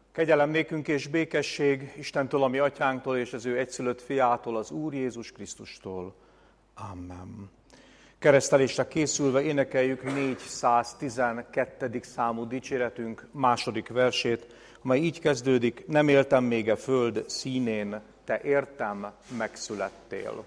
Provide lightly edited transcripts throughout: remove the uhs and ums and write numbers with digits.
Kegyelem nékünk és békesség Istentől, a mi atyánktól és az ő egyszülött fiától, az Úr Jézus Krisztustól. Amen. Keresztelésre készülve énekeljük 412. számú dicséretünk második versét, amely így kezdődik: nem éltem még a föld színén, te értem megszülettél.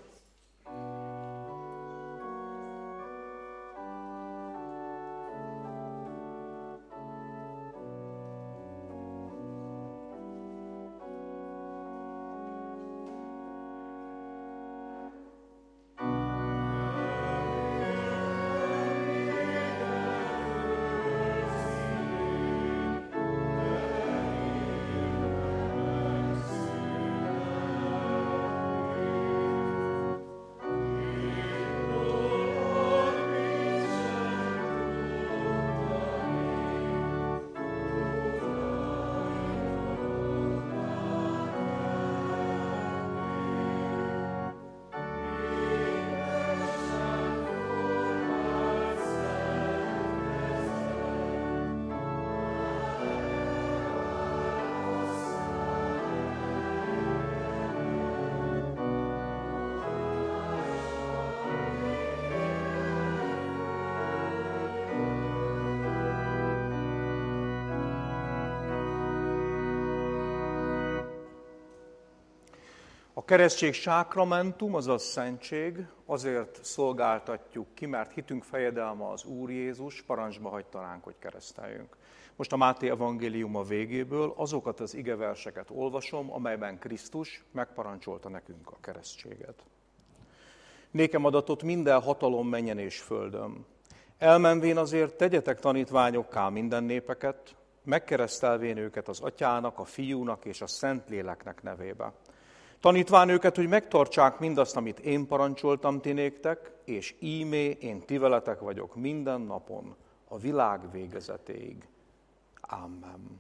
A keresztség sákramentum, azaz szentség, azért szolgáltatjuk ki, mert hitünk fejedelme az Úr Jézus parancsba hagyta ránk, hogy kereszteljünk. Most a Máté evangéliuma végéből azokat az igeverseket olvasom, amelyben Krisztus megparancsolta nekünk a keresztséget. Nékem adatot minden hatalom mennyen és földön. Elmenvén azért tegyetek tanítványokká minden népeket, megkeresztelvén őket az Atyának, a Fiúnak és a Szentléleknek nevébe. Tanítván őket, hogy megtartsák mindazt, amit én parancsoltam ti néktek, és íme én ti veletek vagyok minden napon, a világ végezetéig. Amen.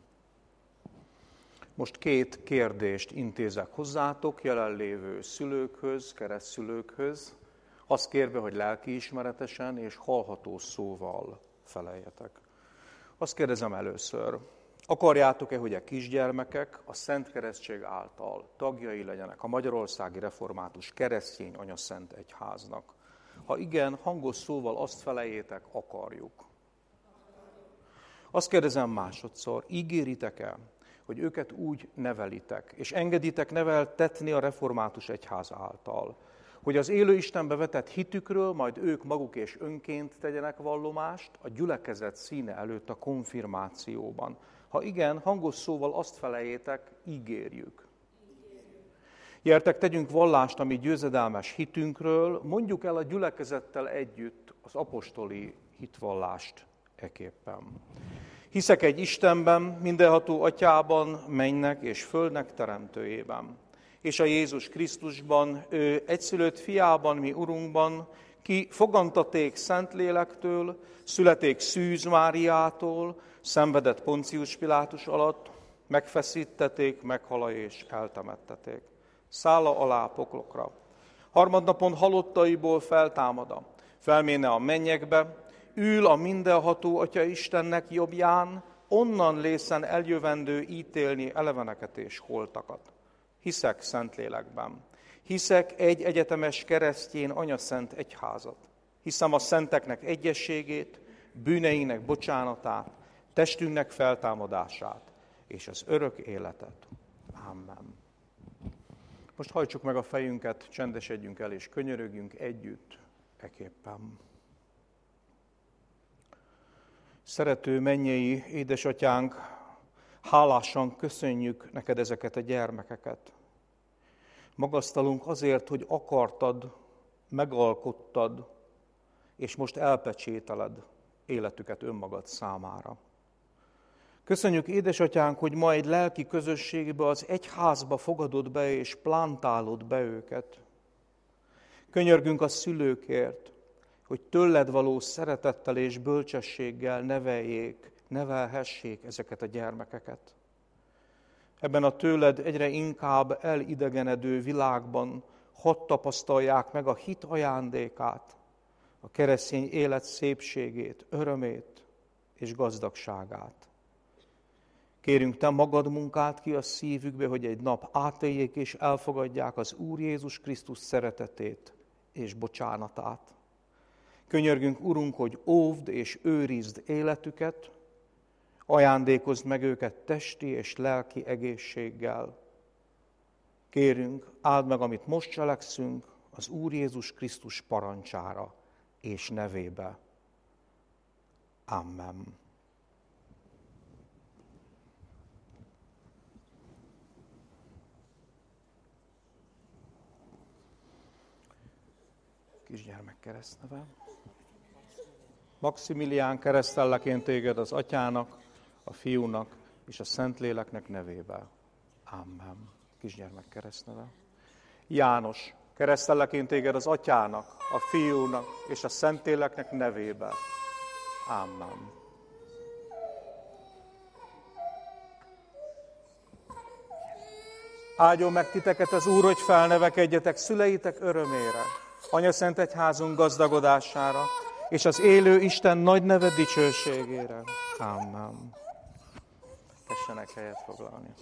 Most két kérdést intézek hozzátok, jelenlévő szülőkhöz, keresztszülőkhöz, azt kérve, hogy lelkiismeretesen és hallható szóval feleljetek. Azt kérdezem először: akarjátok-e, hogy a kisgyermekek a Szent Keresztség által tagjai legyenek a Magyarországi Református Keresztény Anyaszent Egyháznak? Ha igen, hangos szóval azt feleljétek: akarjuk. Azt kérdezem másodszor: ígéritek-e, hogy őket úgy nevelitek, és engeditek neveltetni a Református Egyház által, hogy az élő Istenbe vetett hitükről majd ők maguk és önként tegyenek vallomást a gyülekezet színe előtt a konfirmációban? Ha igen, hangos szóval azt feleljétek: ígérjük. Gyertek, tegyünk vallást a mi győzedelmes hitünkről, mondjuk el a gyülekezettel együtt az apostoli hitvallást eképpen. Hiszek egy Istenben, mindenható Atyában, mennynek és földnek teremtőjében, és a Jézus Krisztusban, ő egyszülött fiában, mi Urunkban, ki fogantaték Szentlélektől, születék Szűz Máriától, szenvedett Poncius Pilátus alatt, megfeszítették, meghala és eltemetteték. Szálla alá poklokra. Harmadnapon halottaiból feltámada, felméne a mennyekbe, ül a mindenható Atya Istennek jobbján, onnan lészen eljövendő ítélni eleveneket és holtakat. Hiszek Szentlélekben. Hiszek egy egyetemes keresztjén anyaszent egyházat. Hiszem a szenteknek egyességét, bűneinek bocsánatát, testünknek feltámadását és az örök életet. Amen. Most hajtsuk meg a fejünket, csendesedjünk el és könyörögjünk együtt eképpen. Szerető mennyei édesatyánk, hálásan köszönjük neked ezeket a gyermekeket. Magasztalunk azért, hogy akartad, megalkottad, és most elpecsételed életüket önmagad számára. Köszönjük, édesatyánk, hogy ma egy lelki közösségbe, az egyházba fogadod be és plántálod be őket. Könyörgünk a szülőkért, hogy tőled való szeretettel és bölcsességgel nevelhessék ezeket a gyermekeket. Ebben a tőled egyre inkább elidegenedő világban hadd tapasztalják meg a hit ajándékát, a keresztény élet szépségét, örömét és gazdagságát. Kérünk, Te magad munkáld ki a szívükbe, hogy egy nap átéljék és elfogadják az Úr Jézus Krisztus szeretetét és bocsánatát. Könyörgünk, Urunk, hogy óvd és őrizd életüket, ajándékozd meg őket testi és lelki egészséggel. Kérünk, áld meg, amit most cselekszünk, az Úr Jézus Krisztus parancsára és nevébe. Amen. Kisgyermek keresztneve. Maximilián, keresztelleként téged az Atyának, a Fiúnak és a Szentléleknek nevébe. Amen. Kisgyermek keresztneve. János, keresztelleként téged az Atyának, a Fiúnak és a Szentléleknek nevébe. Amen. Áldjon meg titeket az Úr, hogy felnevekedjetek szüleitek örömére, Anyaszent Egyházunk gazdagodására, és az élő Isten nagy neve dicsőségére. Amen. Tessenek helyet foglalni.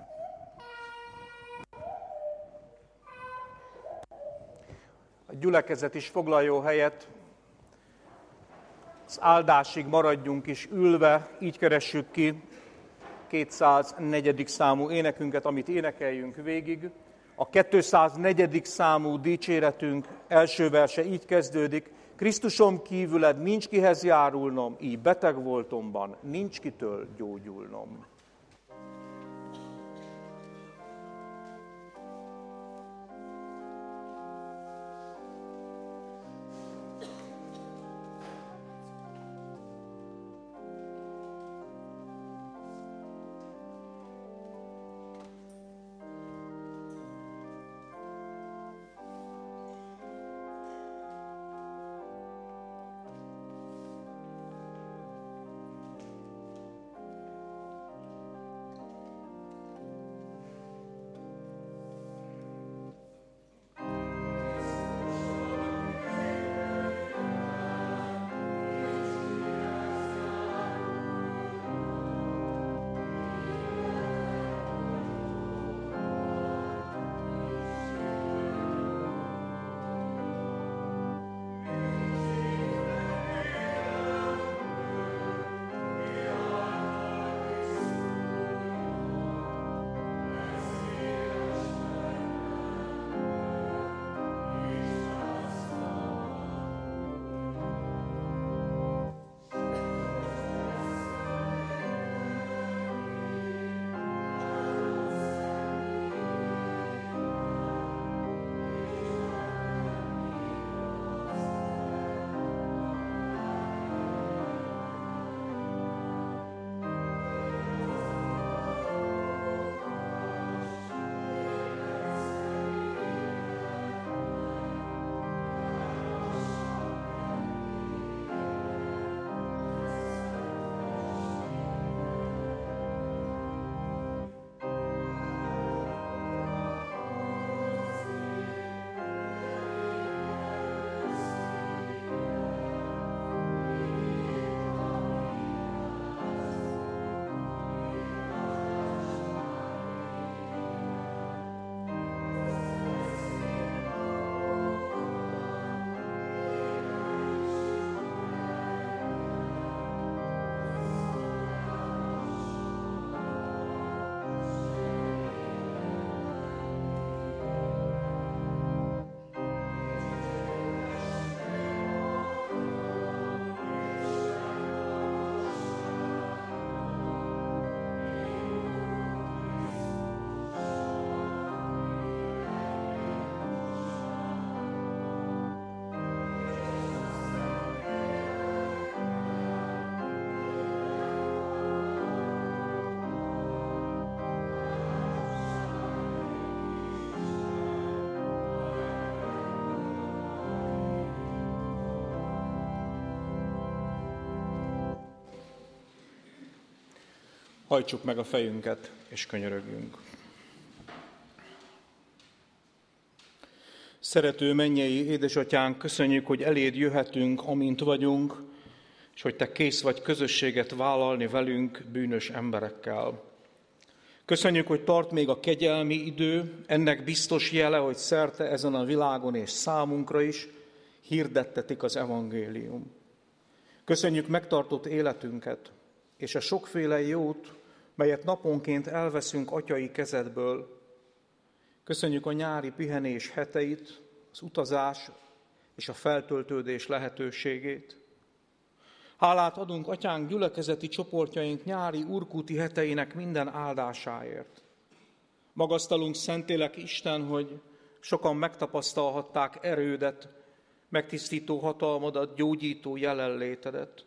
A gyülekezet is foglaljon helyet, az áldásig maradjunk is ülve, így keressük ki 204. számú énekünket, amit énekeljünk végig. A 204. számú dicséretünk első verse így kezdődik: Krisztusom kívüled nincs kihez járulnom, így beteg voltomban nincs kitől gyógyulnom. Hajtsuk meg a fejünket, és könyörögjünk. Szerető mennyei édesatyánk, köszönjük, hogy eléd jöhetünk, amint vagyunk, és hogy te kész vagy közösséget vállalni velünk, bűnös emberekkel. Köszönjük, hogy tart még a kegyelmi idő, ennek biztos jele, hogy szerte ezen a világon és számunkra is hirdettetik az evangélium. Köszönjük megtartott életünket, és a sokféle jót, melyet naponként elveszünk atyai kezedből. Köszönjük a nyári pihenés heteit, az utazás és a feltöltődés lehetőségét. Hálát adunk atyánk gyülekezeti csoportjaink nyári urkúti heteinek minden áldásáért. Magasztalunk Szentlélek Isten, hogy sokan megtapasztalhatták erődet, megtisztító hatalmadat, gyógyító jelenlétedet.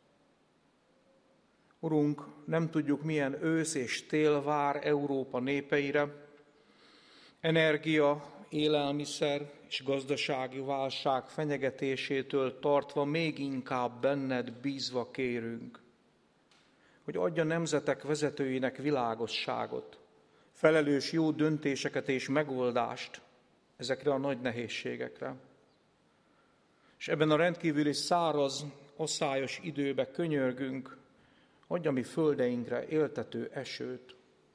Urunk, nem tudjuk, milyen ősz és tél vár Európa népeire. Energia, élelmiszer és gazdasági válság fenyegetésétől tartva még inkább benned bízva kérünk, hogy adj a nemzetek vezetőinek világosságot, felelős jó döntéseket és megoldást ezekre a nagy nehézségekre. És ebben a rendkívüli száraz, asszályos időben könyörgünk, adj a mi földeinkre éltető esőt.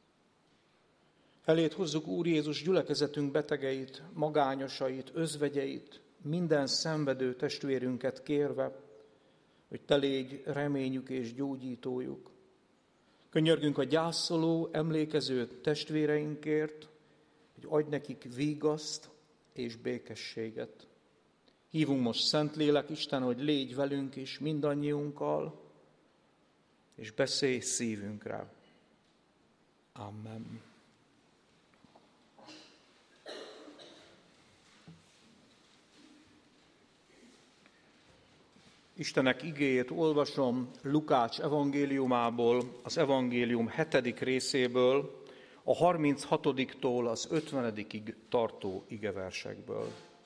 Eléd hozzuk, Úr Jézus, gyülekezetünk betegeit, magányosait, özvegyeit, minden szenvedő testvérünket kérve, hogy te légy reményük és gyógyítójuk. Könyörgünk a gyászoló, emlékező testvéreinkért, hogy adj nekik vigaszt és békességet. Hívunk most Szentlélek Isten, hogy légy velünk is, mindannyiunkkal, és beszélj szívünkre. Amen. Istenek igéjét olvasom Lukács evangéliumából, az evangélium 7. részéből, a 36-tól az 50-ig tartó igeversekből.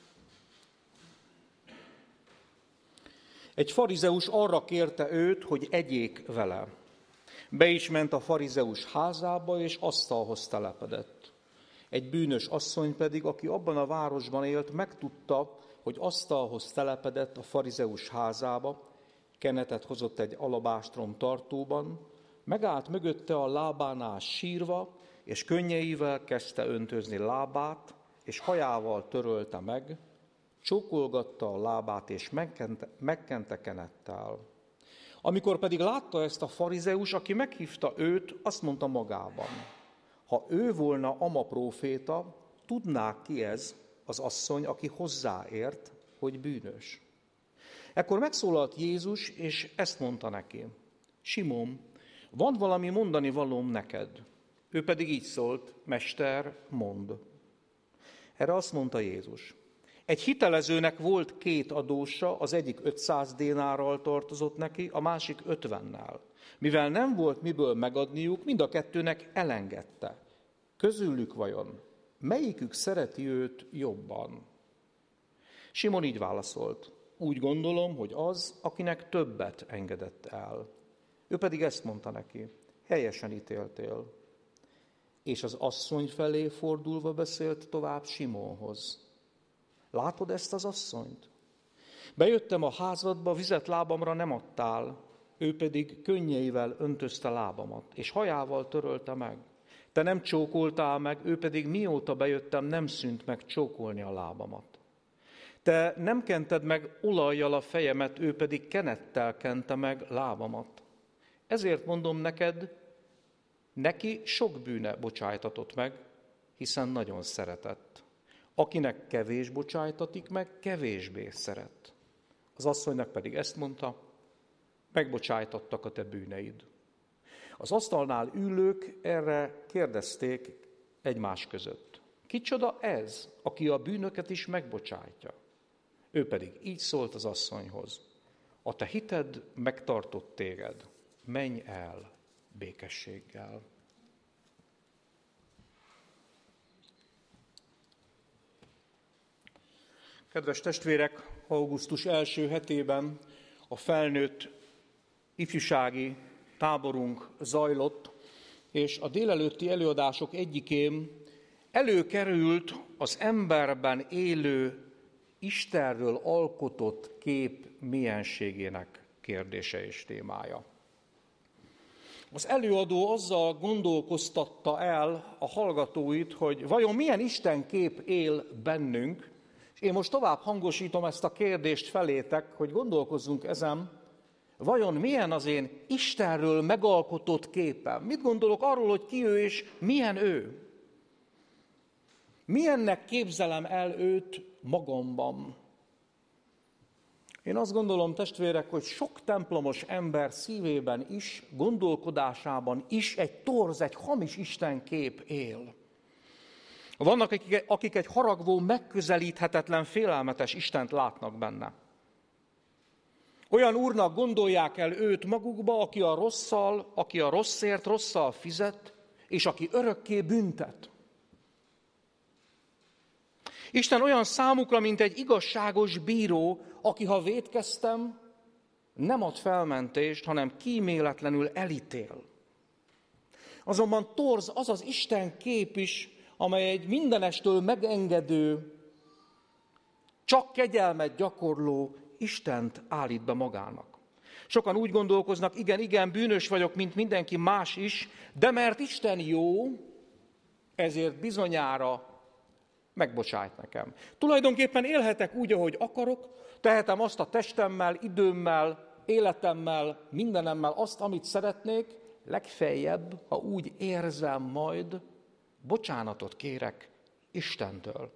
Egy farizeus arra kérte őt, hogy egyék vele. Be is ment a farizeus házába, és asztalhoz telepedett. Egy bűnös asszony pedig, aki abban a városban élt, megtudta, hogy asztalhoz telepedett a farizeus házába, kenetet hozott egy alabástrom tartóban, megállt mögötte a lábánál sírva, és könnyeivel kezdte öntözni lábát, és hajával törölte meg, csókolgatta a lábát, és megkente kenettel. Amikor pedig látta ezt a farizeus, aki meghívta őt, azt mondta magában, ha ő volna ama próféta, tudná ki ez az asszony, aki hozzáért, hogy bűnös. Ekkor megszólalt Jézus, és ezt mondta neki, Simon, van valami mondani valóm neked? Ő pedig így szólt, Mester, mondd. Erre azt mondta Jézus, egy hitelezőnek volt 2 adósa, az egyik 500 dénárral tartozott neki, a másik 50-nel. Mivel nem volt miből megadniuk, mind a kettőnek elengedte. Közülük vajon melyikük szereti őt jobban? Simon így válaszolt, úgy gondolom, hogy az, akinek többet engedett el. Ő pedig ezt mondta neki, helyesen ítéltél. És az asszony felé fordulva beszélt tovább Simonhoz. Látod ezt az asszonyt? Bejöttem a házadba, vizet lábamra nem adtál, ő pedig könnyeivel öntözte lábamat, és hajával törölte meg. Te nem csókoltál meg, ő pedig mióta bejöttem, nem szűnt meg csókolni a lábamat. Te nem kented meg olajjal a fejemet, ő pedig kenettel kente meg lábamat. Ezért mondom neked, neki sok bűne bocsájtatott meg, hiszen nagyon szeretett. Akinek kevés bocsájtatik meg, kevésbé szeret. Az asszonynak pedig ezt mondta, megbocsájtattak a te bűneid. Az asztalnál ülők erre kérdezték egymás között. Kicsoda ez, aki a bűnöket is megbocsájtja? Ő pedig így szólt az asszonyhoz. A te hited megtartott téged, menj el békességgel. Kedves testvérek, augusztus első hetében a felnőtt ifjúsági táborunk zajlott, és a délelőtti előadások egyikén előkerült az emberben élő, Istenről alkotott kép mienségének kérdése és témája. Az előadó azzal gondolkoztatta el a hallgatóit, hogy vajon milyen istenkép él bennünk, és én most tovább hangosítom ezt a kérdést felétek, hogy gondolkozzunk ezen, vajon milyen az én Istenről megalkotott képem? Mit gondolok arról, hogy ki ő és milyen ő? Milyennek képzelem el őt magamban? Én azt gondolom, testvérek, hogy sok templomos ember szívében is, gondolkodásában is egy torz, egy hamis istenkép él. Vannak, akik egy haragvó, megközelíthetetlen, félelmetes Istent látnak benne. Olyan úrnak gondolják el őt magukba, aki a rosszért rosszal fizet, és aki örökké büntet. Isten olyan számukra, mint egy igazságos bíró, aki, ha vétkeztem, nem ad felmentést, hanem kíméletlenül elítél. Azonban torz az az Isten kép is, amely egy mindenestől megengedő, csak kegyelmet gyakorló Istent állít be magának. Sokan úgy gondolkoznak, igen, bűnös vagyok, mint mindenki más is, de mert Isten jó, ezért bizonyára megbocsájt nekem. Tulajdonképpen élhetek úgy, ahogy akarok, tehetem azt a testemmel, időmmel, életemmel, mindenemmel azt, amit szeretnék, legfeljebb, ha úgy érzem majd, bocsánatot kérek Istentől.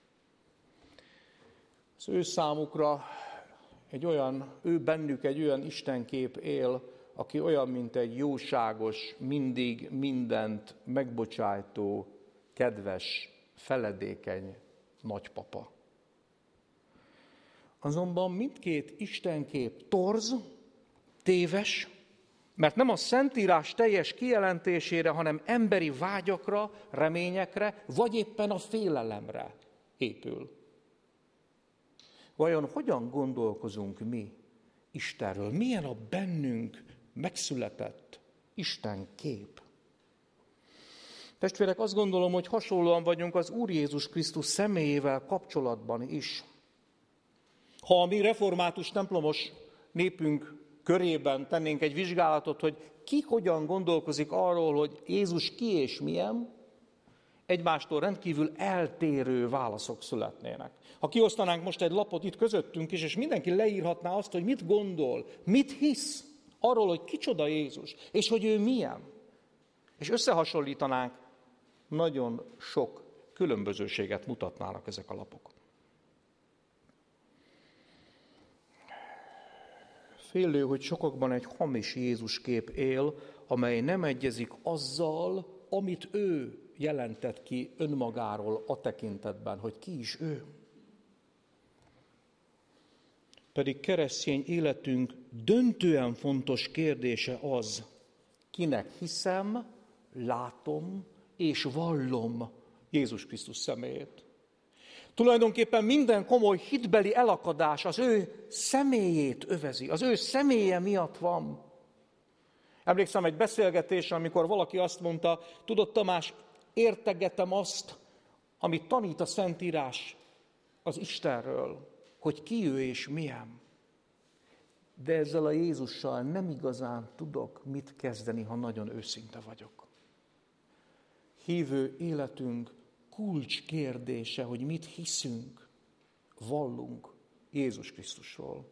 Az ő számukra bennük egy olyan istenkép él, aki olyan, mint egy jóságos, mindig mindent megbocsájtó, kedves, feledékeny nagypapa. Azonban mindkét istenkép torz, téves, mert nem a Szentírás teljes kijelentésére, hanem emberi vágyakra, reményekre, vagy éppen a félelemre épül. Vajon hogyan gondolkozunk mi Istenről? Milyen a bennünk megszületett Isten kép? Testvérek, azt gondolom, hogy hasonlóan vagyunk az Úr Jézus Krisztus személyével kapcsolatban is. Ha a mi református templomos népünk körében tennénk egy vizsgálatot, hogy ki hogyan gondolkozik arról, hogy Jézus ki és milyen, egymástól rendkívül eltérő válaszok születnének. Ha kiosztanánk most egy lapot itt közöttünk is, és mindenki leírhatná azt, hogy mit gondol, mit hisz arról, hogy kicsoda Jézus, és hogy ő milyen, és összehasonlítanánk, nagyon sok különbözőséget mutatnának ezek a lapok. Félő, hogy sokakban egy hamis Jézus kép él, amely nem egyezik azzal, amit ő jelentett ki önmagáról a tekintetben, hogy ki is ő. Pedig keresztény életünk döntően fontos kérdése az, kinek hiszem, látom és vallom Jézus Krisztus személyét. Tulajdonképpen minden komoly hitbeli elakadás az ő személyét övezi, az ő személye miatt van. Emlékszem egy beszélgetésre, amikor valaki azt mondta, tudod Tamás, értegetem azt, amit tanít a Szentírás az Istenről, hogy ki ő és milyen. De ezzel a Jézussal nem igazán tudok mit kezdeni, ha nagyon őszinte vagyok. Hívő életünk kulcskérdése, hogy mit hiszünk, vallunk Jézus Krisztusról.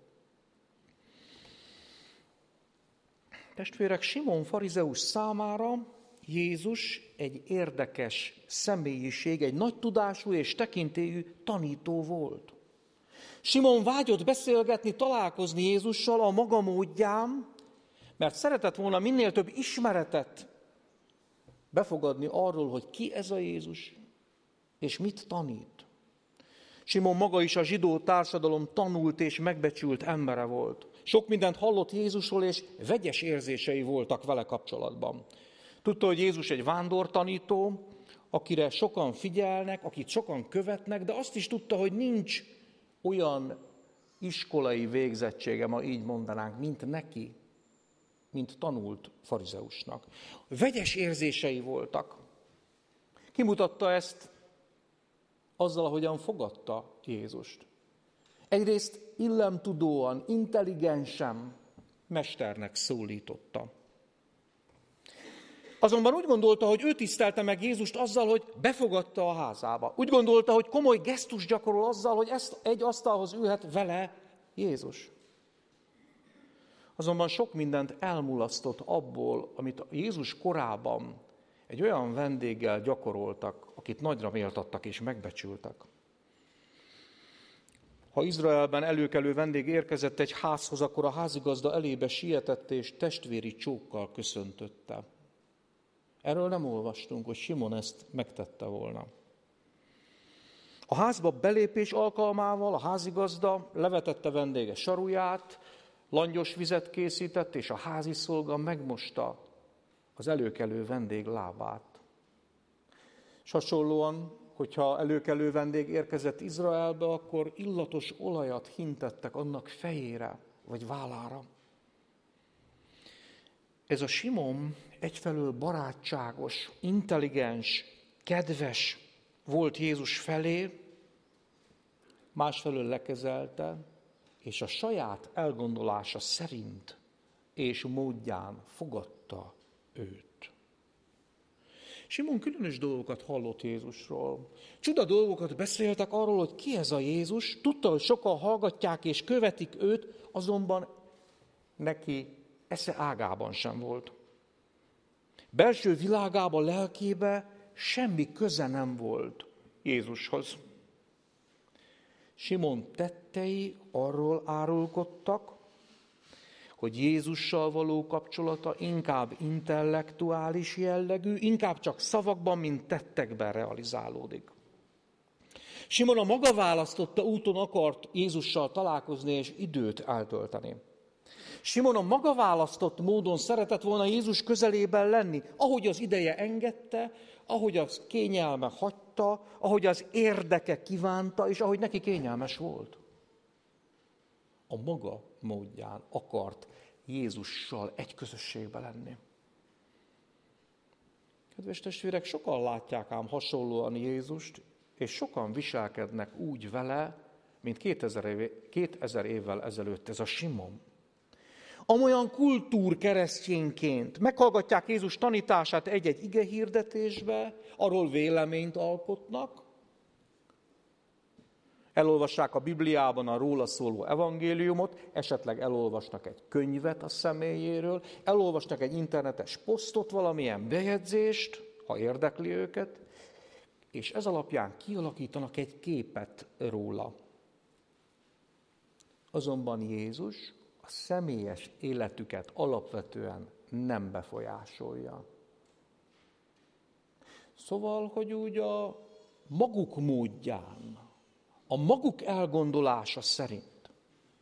Testvérek, Simon farizeus számára Jézus egy érdekes személyiség, egy nagy tudású és tekintélyű tanító volt. Simon vágyott beszélgetni, találkozni Jézussal a maga módján, mert szeretett volna minél több ismeretet befogadni arról, hogy ki ez a Jézus, és mit tanít. Simon maga is a zsidó társadalom tanult és megbecsült embere volt. Sok mindent hallott Jézusról, és vegyes érzései voltak vele kapcsolatban. Tudta, hogy Jézus egy vándortanító, akire sokan figyelnek, akit sokan követnek, de azt is tudta, hogy nincs olyan iskolai végzettsége, ma így mondanánk, mint neki, mint tanult farizeusnak. Vegyes érzései voltak. Kimutatta ezt azzal, ahogyan fogadta Jézust. Egyrészt illemtudóan, intelligensen mesternek szólította. Azonban úgy gondolta, hogy ő tisztelte meg Jézust azzal, hogy befogadta a házába. Úgy gondolta, hogy komoly gesztus gyakorol azzal, hogy egy asztalhoz ülhet vele Jézus. Azonban sok mindent elmulasztott abból, amit Jézus korában egy olyan vendéggel gyakoroltak, akit nagyra méltattak és megbecsültek. Ha Izraelben előkelő vendég érkezett egy házhoz, akkor a házigazda elébe sietett és testvéri csókkal köszöntötte. Erről nem olvastunk, hogy Simon ezt megtette volna. A házba belépés alkalmával a házigazda levetette vendége saruját, langyos vizet készített, és a házi szolga megmosta az előkelő vendég lábát. És hasonlóan, hogyha előkelő vendég érkezett Izraelbe, akkor illatos olajat hintettek annak fejére vagy vállára. Ez a Simon egyfelől barátságos, intelligens, kedves volt Jézus felé, másfelől lekezelte, és a saját elgondolása szerint és módján fogadta őt. Simon különös dolgokat hallott Jézusról. Csuda dolgokat beszéltek arról, hogy ki ez a Jézus. Tudta, hogy sokan hallgatják és követik őt, azonban neki esze ágában sem volt. Belső világába, lelkébe semmi köze nem volt Jézushoz. Simon tettei arról árulkodtak, hogy Jézussal való kapcsolata inkább intellektuális jellegű, inkább csak szavakban, mint tettekben realizálódik. Simon a maga választotta úton akart Jézussal találkozni és időt eltölteni. Simon a maga választott módon szeretett volna Jézus közelében lenni, ahogy az ideje engedte, ahogy az kényelme hagyta, ahogy az érdeke kívánta, és ahogy neki kényelmes volt. A maga módján akart Jézussal egy közösségben lenni. Kedves testvérek, sokan látják ám hasonlóan Jézust, és sokan viselkednek úgy vele, mint 2000 évvel ezelőtt ez a Simon. Amolyan kultúrkeresztényként meghallgatják Jézus tanítását egy-egy igehirdetésbe, arról véleményt alkotnak, elolvassák a Bibliában a róla szóló evangéliumot, esetleg elolvasnak egy könyvet a személyéről, elolvasnak egy internetes posztot, valamilyen bejegyzést, ha érdekli őket, és ez alapján kialakítanak egy képet róla. Azonban Jézus a személyes életüket alapvetően nem befolyásolja. Szóval, hogy úgy a maguk módján, a maguk elgondolása szerint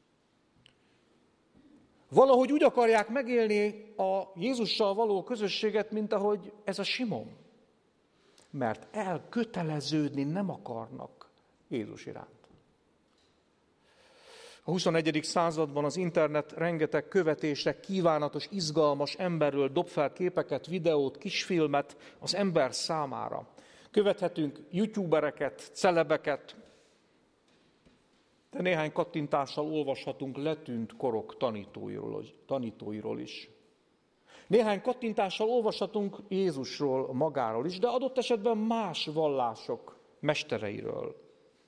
valahogy úgy akarják megélni a Jézussal való közösséget, mint ahogy ez a Simon. Mert elköteleződni nem akarnak Jézus iránt. A 21. században az internet rengeteg követésre kívánatos, izgalmas emberről dob fel képeket, videót, kisfilmet az ember számára. Követhetünk youtubereket, celebeket, de néhány kattintással olvashatunk letűnt korok tanítóiról is. Néhány kattintással olvashatunk Jézusról magáról is, de adott esetben más vallások mestereiről.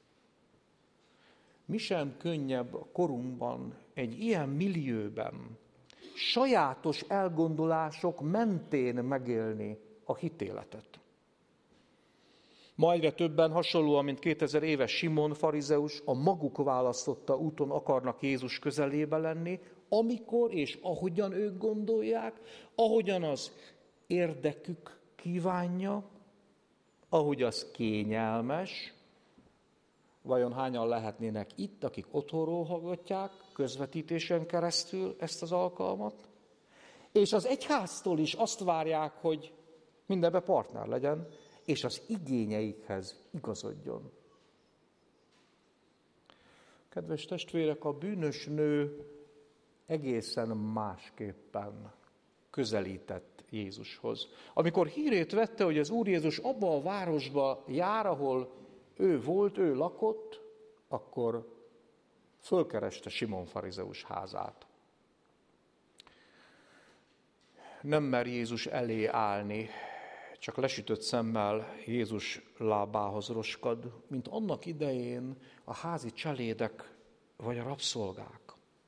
Mi sem könnyebb a korunkban, egy ilyen millióben sajátos elgondolások mentén megélni a hitéletet. Ma egyre többen, hasonlóan, mint 2000 éves Simon farizeus, a maguk választotta úton akarnak Jézus közelébe lenni, amikor és ahogyan ők gondolják, ahogyan az érdekük kívánja, ahogy az kényelmes. Vajon hányan lehetnének itt, akik otthonról hallgatják, közvetítésen keresztül ezt az alkalmat? És az egyháztól is azt várják, hogy mindenbe partner legyen, és az igényeikhez igazodjon. Kedves testvérek, a bűnös nő egészen másképpen közelített Jézushoz. Amikor hírét vette, hogy az Úr Jézus abba a városba jár, ahol ő volt, ő lakott, akkor fölkereste Simon farizeus házát. nem mer Jézus elé állni, csak lesütött szemmel Jézus lábához roskad, mint annak idején a házi cselédek vagy a rabszolgák.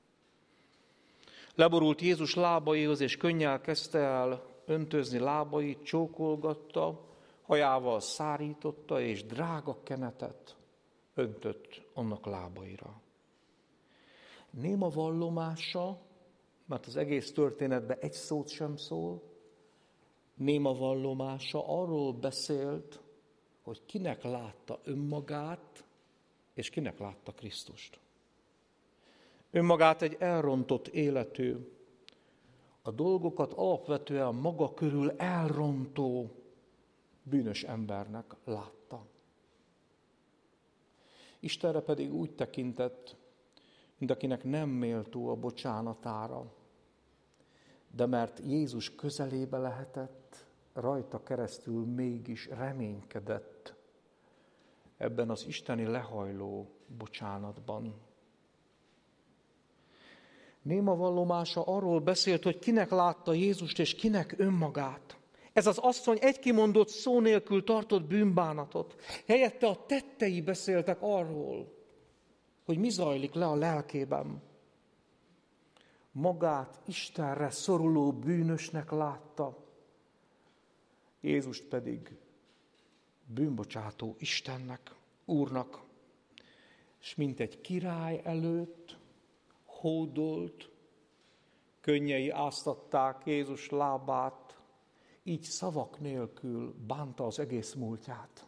Leborult Jézus lábaihoz, és könnyel kezdte el öntözni lábait, csókolgatta, hajával szárította, és drága kenetet öntött annak lábaira. Néma vallomása, mert az egész történetben egy szót sem szól, néma vallomása arról beszélt, hogy kinek látta önmagát, és kinek látta Krisztust. Önmagát egy elrontott életű, a dolgokat alapvetően maga körül elrontó bűnös embernek látta. Istenre pedig úgy tekintett, mint akinek nem méltó a bocsánatára, de mert Jézus közelébe lehetett, rajta keresztül mégis reménykedett ebben az isteni lehajló bocsánatban. Néma vallomása arról beszélt, hogy kinek látta Jézust és kinek önmagát. Ez az asszony egy kimondott szó nélkül tartott bűnbánatot. Helyette a tettei beszéltek arról, hogy mi zajlik le a lelkében. Magát Istenre szoruló bűnösnek látta, Jézust pedig bűnbocsátó Istennek, Úrnak. És mint egy király előtt hódolt, könnyei áztatták Jézus lábát, így szavak nélkül bánta az egész múltját.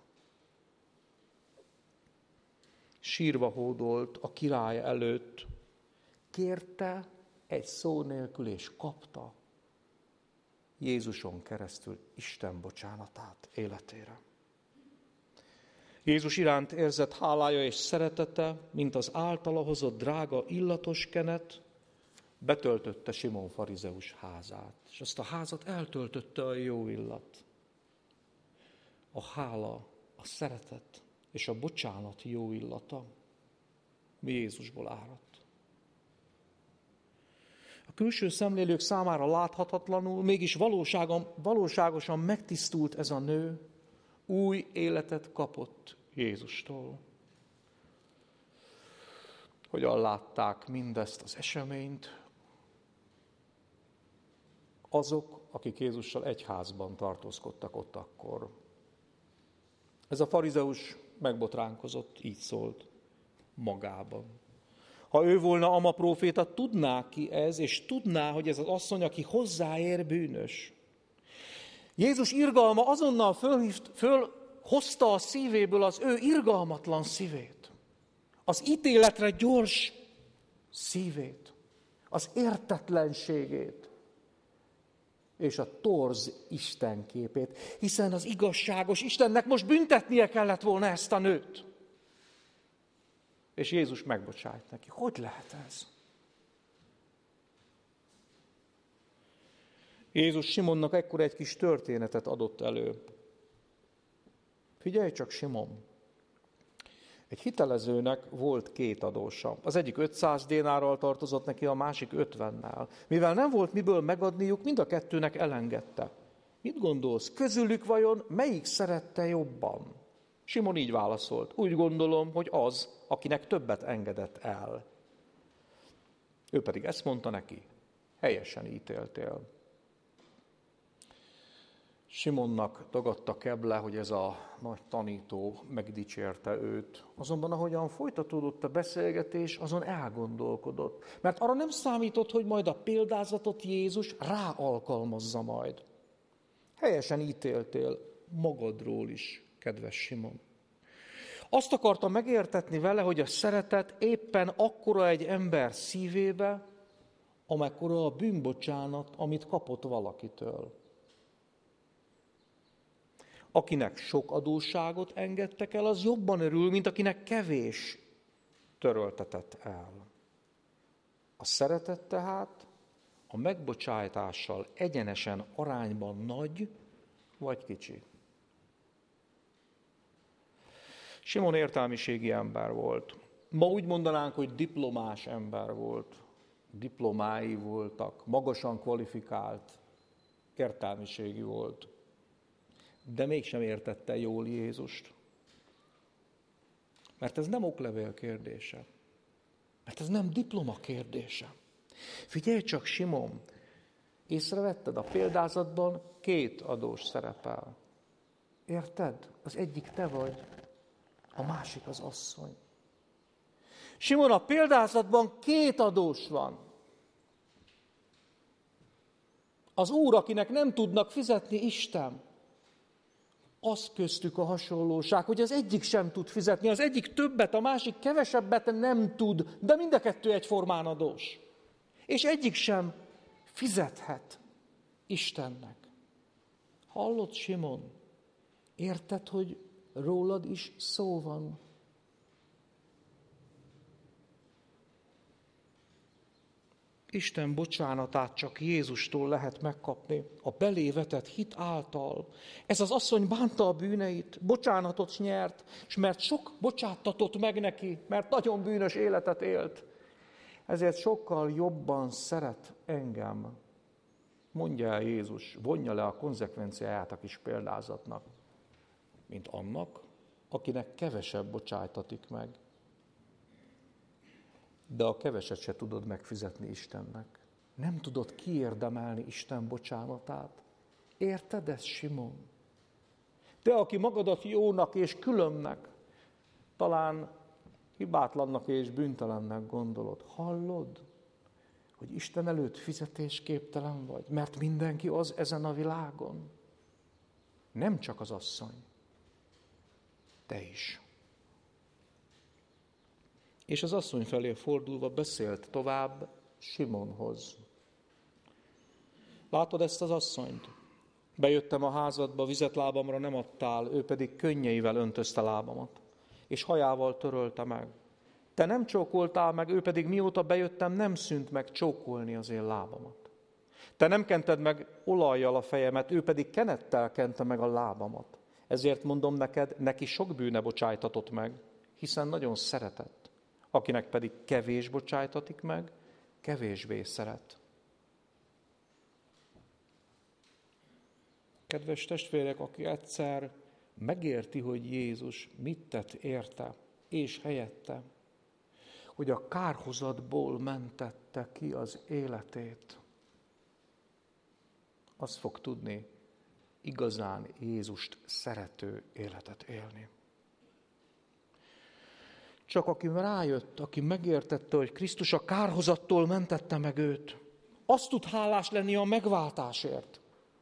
Sírva hódolt a király előtt, kérte egy szó nélkül, és kapta Jézuson keresztül Isten bocsánatát életére. Jézus iránt érzett hálája és szeretete, mint az általa hozott drága illatos kenet, betöltötte Simon farizeus házát. És azt a házat eltöltötte a jó illat. A hála, a szeretet és a bocsánat jó illata Jézusból áradt. A külső szemlélők számára láthatatlanul, mégis valóságosan megtisztult ez a nő, új életet kapott Jézustól. Hogyan látták mindezt az eseményt azok, akik Jézussal egy házban tartózkodtak ott akkor. Ez a farizeus megbotránkozott, így szólt magában. Ha ő volna Ama próféta, tudná ki ez, és tudná, hogy ez az asszony, aki hozzáér, bűnös. Jézus irgalma azonnal fölhozta a szívéből az ő irgalmatlan szívét, az ítéletre gyors szívét, az értetlenségét és a torz istenképét, hiszen az igazságos Istennek most büntetnie kellett volna ezt a nőt. És Jézus megbocsájt neki. Hogy lehet ez? Jézus Simonnak ekkor egy kis történetet adott elő. Figyelj csak, Simon! Egy hitelezőnek volt 2 adósa. Az egyik 500 dénárral tartozott neki, a másik 50-nel. Mivel nem volt miből megadniuk, mind a 2-nek elengedte. Mit gondolsz, közülük vajon melyik szerette jobban? Simon így válaszolt. Úgy gondolom, hogy az, akinek többet engedett el. Ő pedig ezt mondta neki. Helyesen ítéltél. Simonnak dagadta keble, hogy ez a nagy tanító megdicsérte őt. Azonban ahogyan folytatódott a beszélgetés, azon elgondolkodott. Mert arra nem számított, hogy majd a példázatot Jézus ráalkalmazza majd. Helyesen ítéltél magadról is, kedves Simon. Azt akarta megértetni vele, hogy a szeretet éppen akkora egy ember szívébe, amekkora a bűnbocsánat, amit kapott valakitől. Akinek sok adósságot engedtek el, az jobban örül, mint akinek kevés töröltetett el. A szeretet tehát a megbocsájtással egyenesen arányban nagy vagy kicsi. Simon értelmiségi ember volt. Ma úgy mondanánk, hogy diplomás ember volt. Diplomái voltak, magasan kvalifikált értelmiségű volt, de mégsem értette jól Jézust. Mert ez nem oklevél kérdése. Mert ez nem diploma kérdése. Figyelj csak, Simon, észrevetted, a példázatban 2 adós szerepel. Érted? Az egyik te vagy, a másik az asszony. Simon, a példázatban 2 adós van. Az Úr, akinek nem tudnak fizetni, Isten. Az köztük a hasonlóság, hogy az egyik sem tud fizetni, az egyik többet, a másik kevesebbet nem tud, de mind a 2 egyformán adós. És egyik sem fizethet Istennek. Hallod, Simon? Érted, hogy rólad is szó van? Isten bocsánatát csak Jézustól lehet megkapni, a belé vetett hit által. Ez az asszony bánta a bűneit, bocsánatot nyert, és mert sok bocsáttatott meg neki, mert nagyon bűnös életet élt, ezért sokkal jobban szeret engem. Mondja el Jézus, vonja le a konzekvenciáját a kis példázatnak, mint annak, akinek kevesebb bocsájtatik meg. De a keveset se tudod megfizetni Istennek. Nem tudod kiérdemelni Isten bocsánatát. Érted ezt, Simon? Te, aki magadat jónak és különnek, talán hibátlannak és bűntelennek gondolod. Hallod, hogy Isten előtt fizetésképtelen vagy, mert mindenki az ezen a világon. Nem csak az asszony. Te is. És az asszony felé fordulva beszélt tovább Simonhoz. Látod ezt az asszonyt? Bejöttem a házadba, vizet lábamra nem adtál, ő pedig könnyeivel öntözte lábamat, és hajával törölte meg. Te nem csókoltál meg, ő pedig mióta bejöttem, nem szűnt meg csókolni az én lábamat. Te nem kented meg olajjal a fejemet, ő pedig kenettel kente meg a lábamat. Ezért mondom neked, neki sok bűne bocsájtatott meg, hiszen nagyon szeretett. Akinek pedig kevés bocsájtatik meg, kevésbé szeret. Kedves testvérek, aki egyszer megérti, hogy Jézus mit tett érte és helyette, hogy a kárhozatból mentette ki az életét, az fog tudni igazán Jézust szerető életet élni. Csak aki rájött, aki megértette, hogy Krisztus a kárhozattól mentette meg őt, az tud hálás lenni a megváltásért.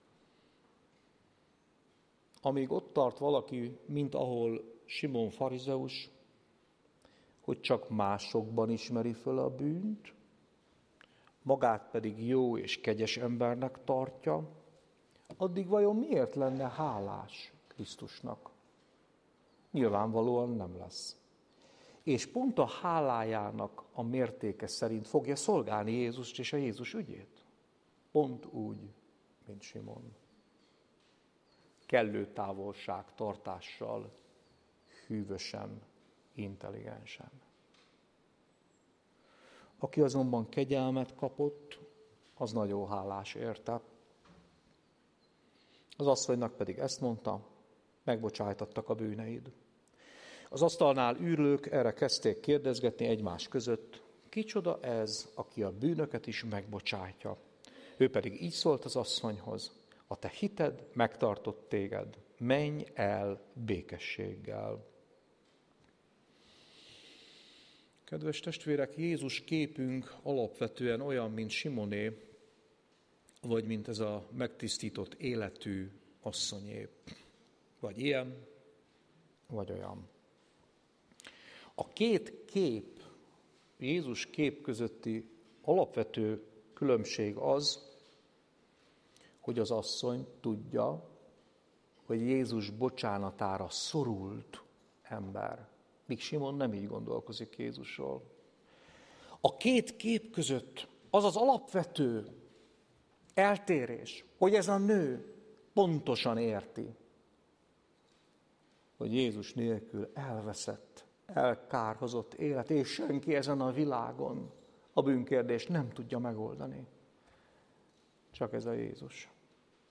Amíg ott tart valaki, mint ahol Simon farizeus, hogy csak másokban ismeri föl a bűnt, magát pedig jó és kegyes embernek tartja, addig vajon miért lenne hálás Krisztusnak? Nyilvánvalóan nem lesz. És pont a hálájának a mértéke szerint fogja szolgálni Jézust és a Jézus ügyét. Pont úgy, mint Simon. Kellő távolságtartással, hűvösen, intelligensen. Aki azonban kegyelmet kapott, az nagyon hálás érte. Az asszonynak pedig ezt mondta, megbocsájtattak a bűneid. Az asztalnál űrlők erre kezdték kérdezgetni egymás között, kicsoda ez, aki a bűnöket is megbocsátja. Ő pedig így szólt az asszonyhoz, a te hited megtartott téged, menj el békességgel. Kedves testvérek, Jézus képünk alapvetően olyan, mint Simoné, vagy mint ez a megtisztított életű asszonyé. Vagy ilyen, vagy olyan. A 2 kép, Jézus kép közötti alapvető különbség az, hogy az asszony tudja, hogy Jézus bocsánatára szorult ember. Míg Simon nem így gondolkozik Jézusról. A 2 kép között az az alapvető eltérés, hogy ez a nő pontosan érti, hogy Jézus nélkül elveszett, elkárhozott élet, és senki ezen a világon a bűnkérdést nem tudja megoldani. Csak ez a Jézus.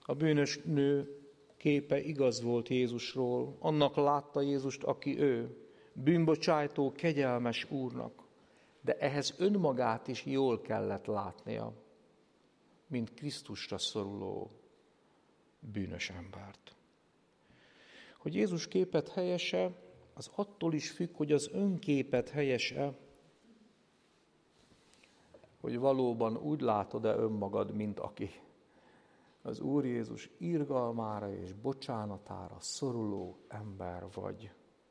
A bűnös nő képe igaz volt Jézusról, annak látta Jézust, aki ő, bűnbocsájtó, kegyelmes Úrnak, de ehhez önmagát is jól kellett látnia, mint Krisztusra szoruló bűnös embert. Hogy Jézus képet helyese, az attól is függ, hogy az önképet helyese, hogy valóban úgy látod-e önmagad, mint aki az Úr Jézus irgalmára és bocsánatára szoruló ember vagy.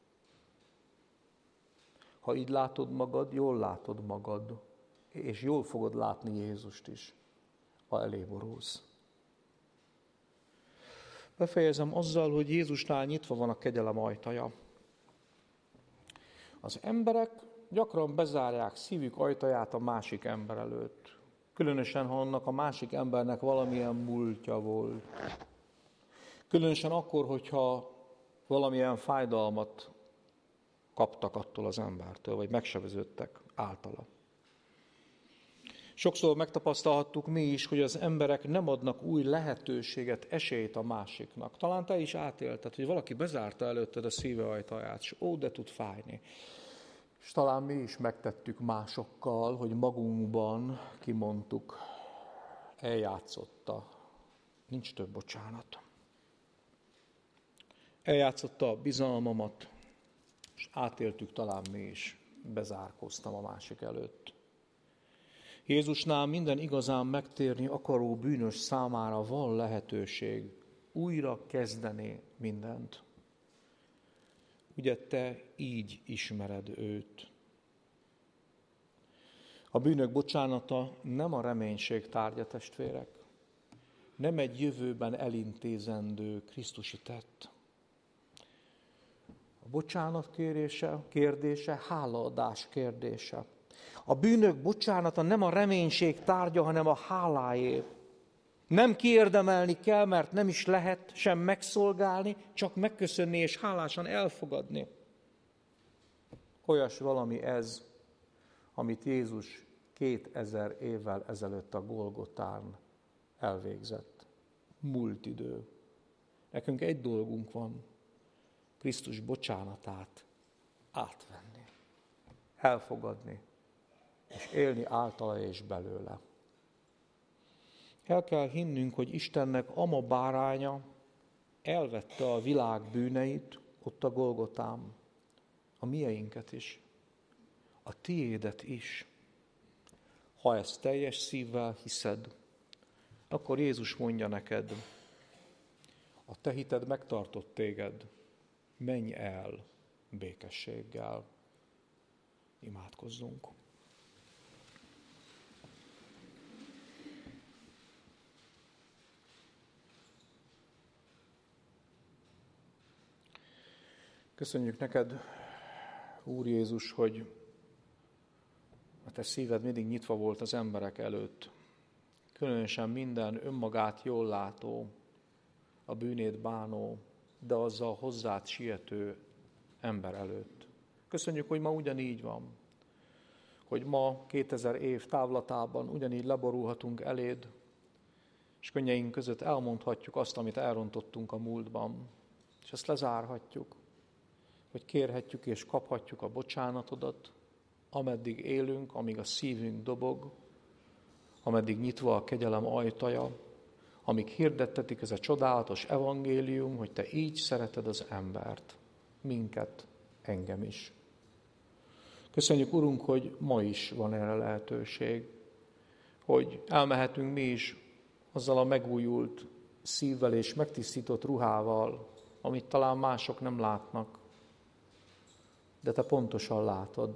Ha így látod magad, jól látod magad, és jól fogod látni Jézust is, ha elé borulsz. Befejezem azzal, hogy Jézusnál nyitva van a kegyelem ajtaja. Az emberek gyakran bezárják szívük ajtaját a másik ember előtt. Különösen, ha annak a másik embernek valamilyen múltja volt. Különösen akkor, hogyha valamilyen fájdalmat kaptak attól az embertől, vagy megsebeződtek általa. Sokszor megtapasztalhattuk mi is, hogy az emberek nem adnak új lehetőséget, esélyt a másiknak. Talán te is átélted, hogy valaki bezárta előtted a szíve ajtaját, és de tud fájni. És talán mi is megtettük másokkal, hogy magunkban kimondtuk, eljátszotta, nincs több bocsánat. Eljátszotta a bizalmamat, és átéltük talán mi is, bezárkóztam a másik előtt. Jézusnál minden igazán megtérni akaró bűnös számára van lehetőség újra kezdeni mindent. Ugye te így ismered őt. A bűnök bocsánata nem a reménység tárgya, testvérek. Nem egy jövőben elintézendő krisztusi tett. A bocsánat kérdése, hálaadás kérdése. A bűnök bocsánata nem a reménység tárgya, hanem a háláé. Nem kiérdemelni kell, mert nem is lehet sem megszolgálni, csak megköszönni és hálásan elfogadni. Olyas valami ez, amit Jézus 2000 évvel ezelőtt a Golgotán elvégzett. Múlt idő. Nekünk egy dolgunk van, Krisztus bocsánatát átvenni, elfogadni, és élni általa és belőle. El kell hinnünk, hogy Istennek ama báránya elvette a világ bűneit ott a Golgotán, a mieinket is, a tiédet is. Ha ezt teljes szívvel hiszed, akkor Jézus mondja neked, a te hited megtartott téged, menj el békességgel. Imádkozzunk. Köszönjük neked, Úr Jézus, hogy a te szíved mindig nyitva volt az emberek előtt. Különösen minden önmagát jól látó, a bűnét bánó, de azzal hozzád siető ember előtt. Köszönjük, hogy ma ugyanígy van, hogy ma 2000 év távlatában ugyanígy leborulhatunk eléd, és könnyeink között elmondhatjuk azt, amit elrontottunk a múltban, és ezt lezárhatjuk, hogy kérhetjük és kaphatjuk a bocsánatodat, ameddig élünk, amíg a szívünk dobog, ameddig nyitva a kegyelem ajtaja, amíg hirdettetik ez a csodálatos evangélium, hogy te így szereted az embert, minket, engem is. Köszönjük, Urunk, hogy ma is van erre lehetőség, hogy elmehetünk mi is azzal a megújult szívvel és megtisztított ruhával, amit talán mások nem látnak, de te pontosan látod.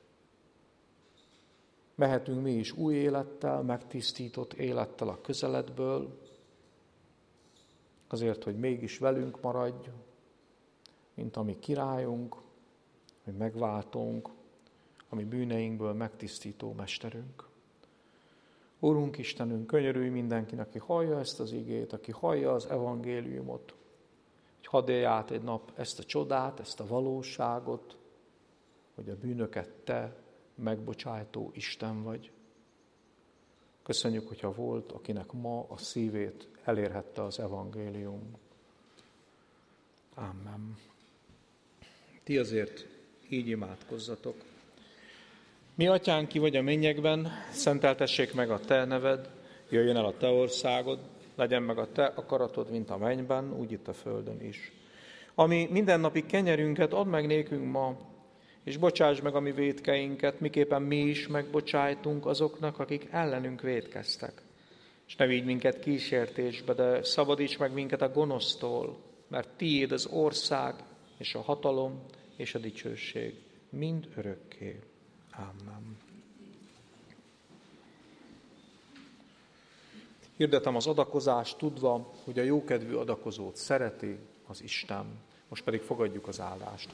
Mehetünk mi is új élettel, megtisztított élettel a közeledből, azért, hogy mégis velünk maradj, mint a mi királyunk, mi megváltónk, a mi bűneinkből megtisztító mesterünk. Urunk Istenünk, könyörülj mindenkinek, aki hallja ezt az igét, aki hallja az evangéliumot, hogy hadd élj át egy nap ezt a csodát, ezt a valóságot, hogy a bűnöket te megbocsájtó Isten vagy. Köszönjük, hogyha volt, akinek ma a szívét elérhette az evangélium. Amen. Ti azért így imádkozzatok. Mi, Atyánk, ki vagy a mennyekben, szenteltessék meg a Te neved, jöjjön el a Te országod, legyen meg a Te akaratod, mint a mennyben, úgy itt a földön is. Ami mindennapi kenyerünket add meg nékünk ma, és bocsáss meg a mi vétkeinket, miképpen mi is megbocsájtunk azoknak, akik ellenünk vétkeztek. És ne vigy minket kísértésbe, de szabadíts meg minket a gonosztól, mert tiéd az ország, és a hatalom, és a dicsőség, mind örökké. Amen. Hirdetem az adakozást, tudva, hogy a jókedvű adakozót szereti az Isten. Most pedig fogadjuk az áldást.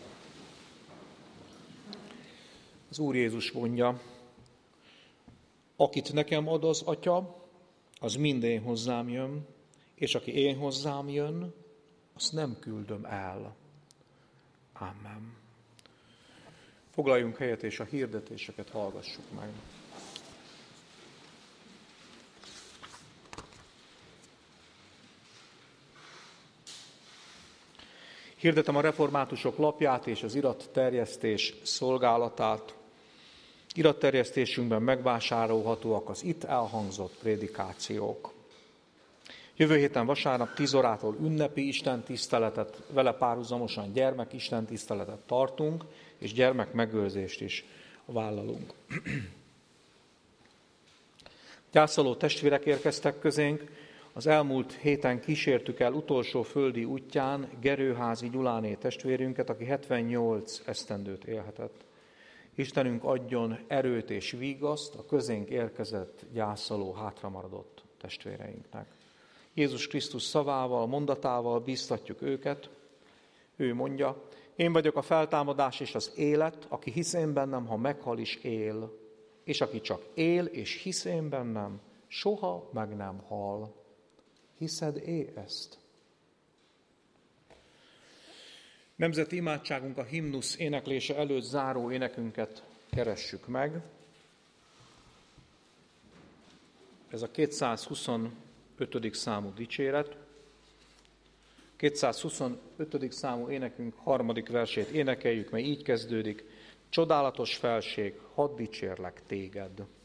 Az Úr Jézus mondja, akit nekem ad az Atya, az mind én hozzám jön, és aki én hozzám jön, azt nem küldöm el. Amen. Foglaljunk helyet, és a hirdetéseket hallgassuk meg. Hirdetem a reformátusok lapját és az iratterjesztés szolgálatát. Iratterjesztésünkben megvásárolhatóak az itt elhangzott prédikációk. Jövő héten vasárnap 10 órától ünnepi istentiszteletet, vele párhuzamosan gyermek istentiszteletet tartunk, és gyermek megőrzést is vállalunk. Gyászoló testvérek érkeztek közénk, az elmúlt héten kísértük el utolsó földi útján Gerőházi Gyuláné testvérünket, aki 78 esztendőt élhetett. Istenünk adjon erőt és vigaszt a közénk érkezett gyászoló hátramaradott testvéreinknek. Jézus Krisztus szavával, mondatával bíztatjuk őket. Ő mondja, én vagyok a feltámadás és az élet, aki hisz én bennem, ha meghal is él, és aki csak él és hisz én bennem, soha meg nem hal. Hiszed-é ezt? Nemzeti imádságunk a himnusz éneklése előtt záró énekünket keressük meg. Ez a 225. számú dicséret. 225. számú énekünk 3. versét énekeljük, mely így kezdődik. Csodálatos felség, hadd dicsérlek téged.